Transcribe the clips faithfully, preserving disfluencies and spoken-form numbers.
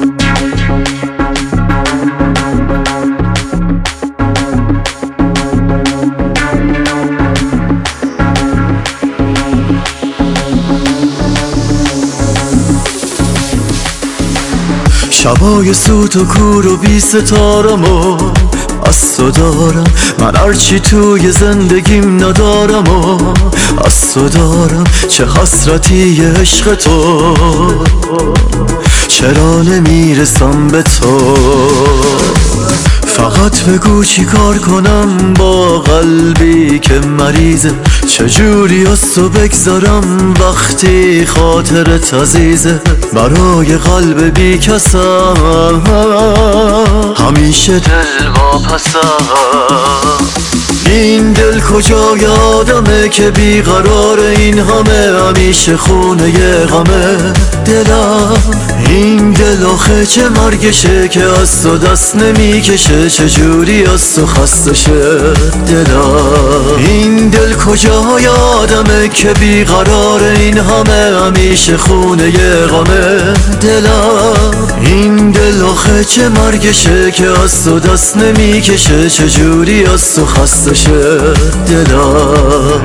شبای سوت و کور و بی ستارم و از تو دارم، من هرچی توی زندگیم ندارم و از تو دارم. چه حسرتی عشق تو، چرا نمیرسم به تو؟ فقط بگو چی کار کنم با قلبی که مریضه، چجوری از تو بگذارم وقتی خاطرت عزیزه. برای قلب بی کسم همیشه دل واپسم. این دل کجای آدمه که بیقرار این همه، همیشه خونه غمه دلم. این دل آخه چه مرگشه که از تو دست نمیکشه، چجوری از تو خسته شه دلم. این دل کجای آدمه که بیقرار این همه، همیشه خونه غمه دلم. این دل آخه چه مرگشه که از تو دست نمیکشه، چجوری از تو خسته شه دلم.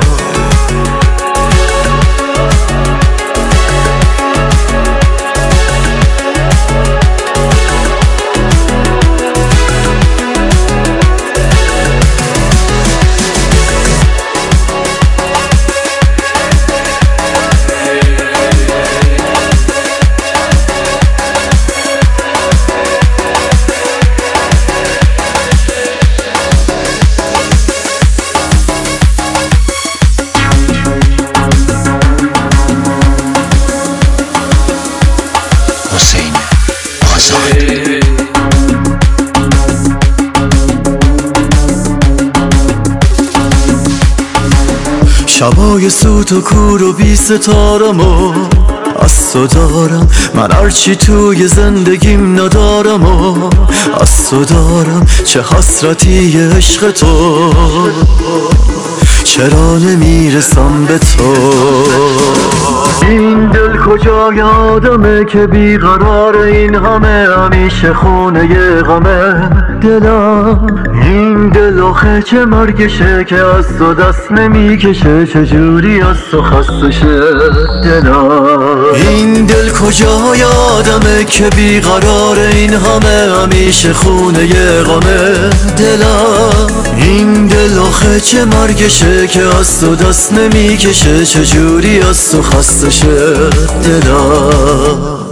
شبای سوت و کور و بی ستارم و از تو دارم، من هرچی توی زندگیم ندارم و از تو دارم. چه حسرتی عشق تو، چرا نمیرسم به تو؟ این دل کجای آدمه که بیقرار این همه، همیشه خونه غمه دلم. این دل آخه چه مرگشه که از تو دست نمیکشه، چجوری از تو خسته شه دلم. این دل کجای آدمه که بیقرار این همه، همیشه خونه غمه دلم. این دل آخه چه مرگشه که از تو دست نمیکشه، چجوری از تو خسته شه دلم.